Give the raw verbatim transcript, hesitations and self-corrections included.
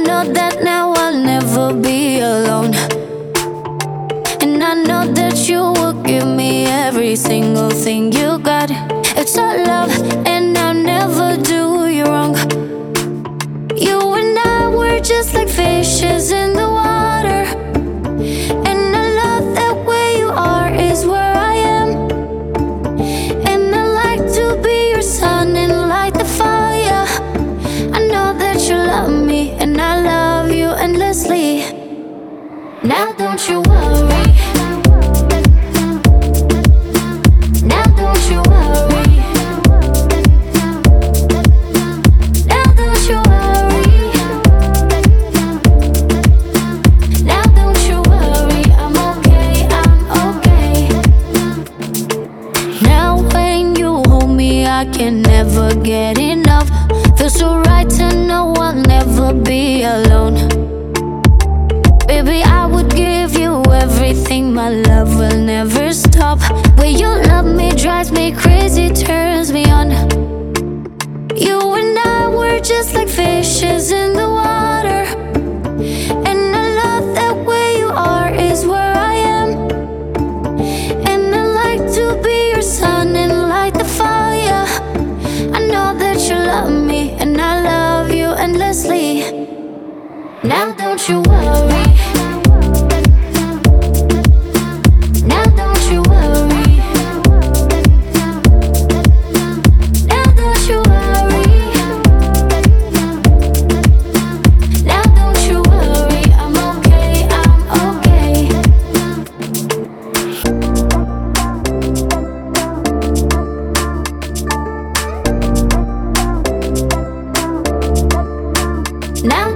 know that now I'll never be alone. And I know that you will give me every single thing you got. It's our love, and I'll never do you wrong. You and I were just like fishes in the water, and I love that where you are is where I am. And I like to be your sun and light the fire. I know that you love me, and I love you endlessly. Now don't you worry. Now don't you worry. Now don't you worry. Now don't you worry. I'm okay, I'm okay. Now when you hold me, I can never get enough. Feels so right to know I'll never be alone. Baby, I would give you everything, my love will never stop. Where you love me drives me crazy, turns me on. You and I were just like fishes in the water, and I love that where you are is where I am. And I like to be your sun and light the fire. I know that you love me, and I love you endlessly. Now don't you worry. Now don't you worry. Now don't you worry. Now don't you worry. I'm okay, I'm okay. Now